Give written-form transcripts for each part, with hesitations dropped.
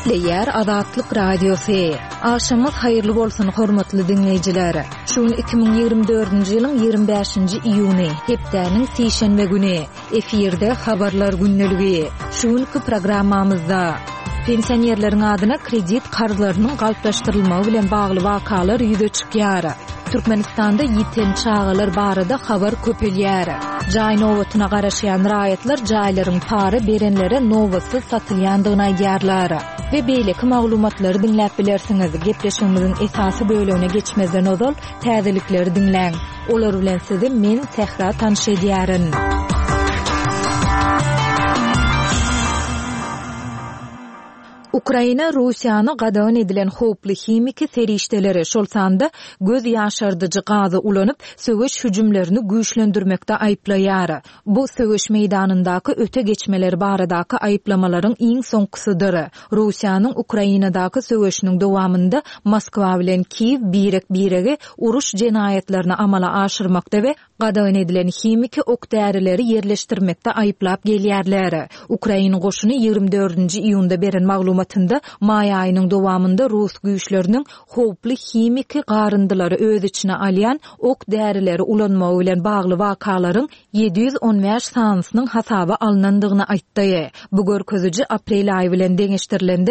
Eşitleýär Azatlyk Radiosu. Aşamyz haýyrly bolsun hormatly dinleýijiler. Şuň 2024-nji ýylyň 25-nji iýuny, hepdäniň seşenbe güni. Efirde habarlar günneligi. Şuňky programmamyzda pensionerleriň adyna kredit karjlarynyň galplaşdyrylmagy bilen bagly wakalar ýüze çykýar. Türkmenistanda ýiten çağalar barada habar köpelýär. Jaý nowatyna garaşýan raýatlar jaýlaryň para berenlere nowatsy satylýandygyny aýdýarlar. Ve beýleki maglumatlary dinläp bilersiňiz. Gepleşigimiziň esasy bölümine geçmezden ozal täzelikleri dinläň. Olar bilen sizi men Sehra tanış edýärin. Ukraina Russiýany gadan edilen hoply himiki serişdeleri şolsanda göz ýaşardyjy gazy ulanyp söwüş hüjümlerini güýçlendirmekde aýplaýar. Bu söwüş meýdanyndaky öte geçmeleri baradaky aýplamalaryň iň soňkusydyr. Russiýanyň Ukrainadaky söwüşiniň dowamında Moskwa bilen Kiýew birek-birege uruş jenaýetlerini amala aşyrmakda we gadan edilen himiki okdärileri yerleşdirmekde aýplap gelýärler. Ukraina goşuny 24-nji iýunda beren maglumatynda may aýynyň dowamında Rus güýçleriniň hoply himiki garındylary öz içine alýan okdärileri ulanmagy bilen bagly wakalaryň 715 sanasynyň hasaba alynandygyny aýtdy. Bu görkeziji aprel aýy bilen deňeşdirilende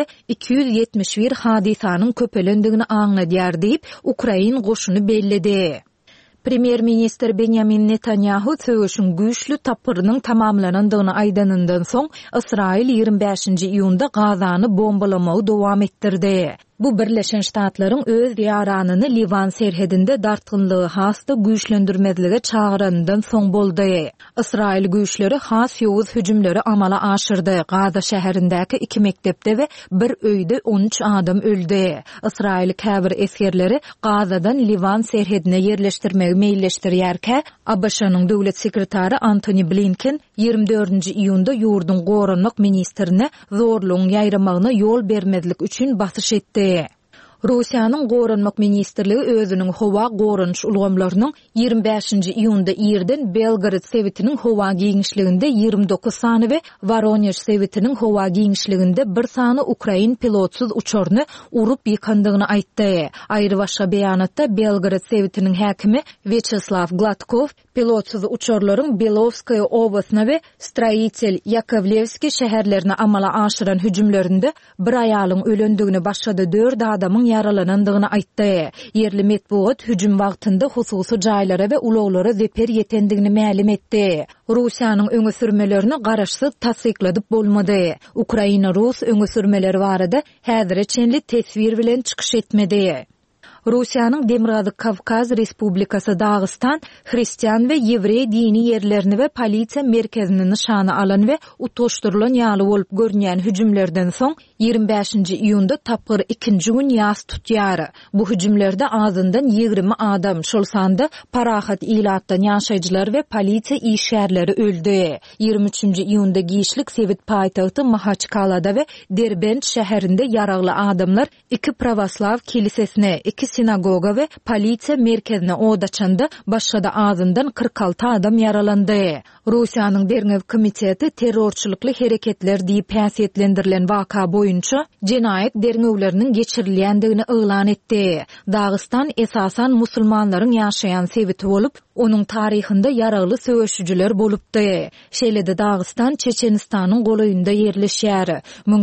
271 hadisanyň köpelendigini aňladýar diýip Ukraina goşuny belledi. Premier Minister Benjamin Netanyahu söwüşüň güýçlü tapyrynyň tamamlanandygyny aýdanyndan soň Israil 25-nji iýunda Gazany bombalamagy dowam etdirdi. Bu Birleşen Ştatlaryň öz ýaranyny Livan serhedinde dartgynlygy hasda güýçlendirmezlige çağırandan soň boldy. Israil güýçleri has ýowuz hüjümleri amala aşyrdy. Gaza şäherindäki 2 mektepde we bir öýde 13 adam öldü. Israil käbir eskerleri Gazadan Livan serhedine yerleşdirmegi meýilleşdirýärkä, ABŞ-nyň döwlet sekretary Antony Blinken 24-nji iýunda ýurdun goranlyk ministrine zorlugyň ýaýramagyna ýol bermezlik üçin basyş etdi. Russiýanyň goranlyk ministrligi özüniň howa goranç ulgamlarynyň 25-nji iýunda ýerden Belgrad sewitiniň howa giňişliginde 29 sany we Voronezh sewitiniň howa giňişliginde 1 sany Ukrain pilotsuz uçoruny urup ýykandygyny aýtdy. Aýry başga beýanatda Belgrad sewitiniň häkimi Vyacheslav Gladkov pilotsuz uçorlaryň Belovskaya oblastyna we Stroitel Yakovlevski şäherlerine amala aşyran hüjümlerinde bir aýalyň ölendigini başga 4 adamyň yaralanandygyny aýtdy. Yerli medeniýet hüjüm wagtynda hususy jaýlara we ulaglara zeper ýetendigini ma'lum etdi. Russiýanyň öňe sürmelerini garaşsyz tasdikladyp bolmady. Ukraina Rus öňe sürmeleri barada häzirçe tesvir bilen çykyş etmedi. Russiýanyň Demirgazy Kavkaz Respublikasy Dagestan Hristiýan we Ýewrey dini ýerlerini we polisiýa merkezini nişana alan we utoşdurulan ýaly bolup görünýän hüjümlerden soň 25-nji iýunda tapgyr 2-nji gün ýas tutýar. Bu hüjümlerde azyndan 20 adam, şol sanda parahat ilatdan ýaşaýjylar we polisiýa işgärleri öldü. 23-nji iýunda giýişlik Sewit paýtagty Mahaçkalada we Derbent şäherinde ýaragly adamlar 2 pravoslav kilisesine, 2 sinagoga we polisiýa merkezine odaçanda başga da azyndan 46 adam yaralandy. Russiýanyň Dernew komiteti terrorçylykly hereketler diýip häsiýetlendirilen waka boýunça jenaýet dernewleriniň geçirilýändigini eýlan etdi. Dagestan esasan musulmanlaryň ýaşaýan sewiti bolup, onun tarihinde yaragly söwüşçüler bolupdy. Şeýlede Dagestan Çeçenistanyň golaýynda ýerleşýär.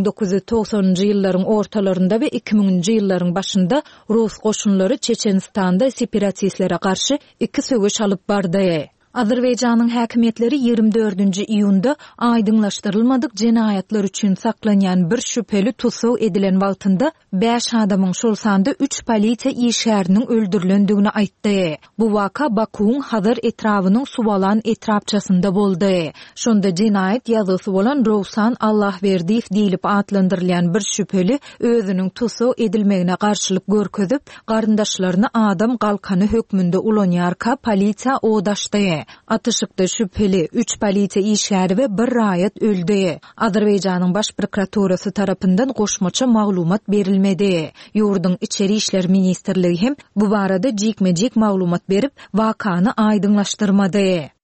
1990-njy ýyllaryň ortalarynda we 2000-nji ýyllaryň başynda Rus goşunlary Çeçenistanda separatistlere garşy 2 söwüş alyp bardy. Azerbaýjanyň häkimetleri 24-nji iýunda aýdyňlaşdyrylmadyk jenaýatlar üçin saklanýan bir şüpheli tutsaw edilen wagtynda 5 adamyň şol sanda 3 polisiýa işgäriniň öldürilendigini aýtdy. Bu waka Bakuň Hazar etrawynyň suwalan etrapçasynda boldy. Şonda jenaýat ýazgysy bolan Rawsan Allahberdiýew diýilip atlandyrylýan bir şüpheli özüniň tutsaw edilmegine garşylyk görkezip, garyndaşlaryny adam galkany hökmünde ulanýarka polisiýa odaşdy. Atışykda şüpheli 3 polisiýa işgäri we 1 raýat öldü. Azerbaýjanyň baş prokuraturasy tarapyndan goşmaça maglumat berilmedi. Ýurdun içeri işler ministrligi hem bu barada jikme-jik maglumat berip wakany aýdyňlaşdyrmady.